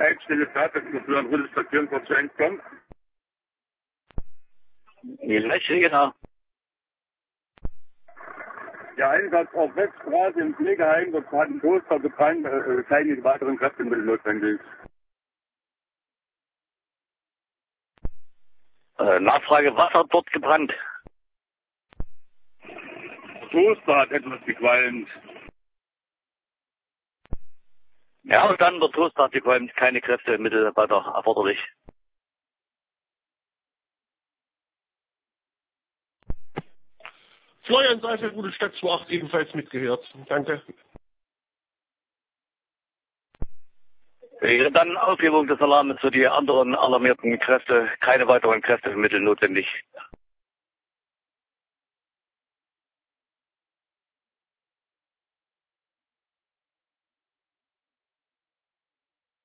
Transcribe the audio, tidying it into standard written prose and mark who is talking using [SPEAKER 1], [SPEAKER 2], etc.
[SPEAKER 1] Leitstelle Fahrzeuggebühr an Rüttelstation vor zu kommt.
[SPEAKER 2] Die Leitstelle, genau.
[SPEAKER 1] Der Einsatz auf Weststraße im Pflegeheim, dort hat ein Toaster gebrannt, keine weiteren Kräftemittel notwendig.
[SPEAKER 2] Nachfrage, was hat dort gebrannt?
[SPEAKER 1] Der Toaster hat etwas gequalmt.
[SPEAKER 2] Ja, und dann der Toaster hat gequalmt, keine Kräftemittel weiter erforderlich.
[SPEAKER 3] Florian Seifel, Gute Stadt 28 ebenfalls mitgehört. Danke.
[SPEAKER 2] Wäre dann Aufhebung des Alarms für die anderen alarmierten Kräfte, keine weiteren Kräftemittel notwendig.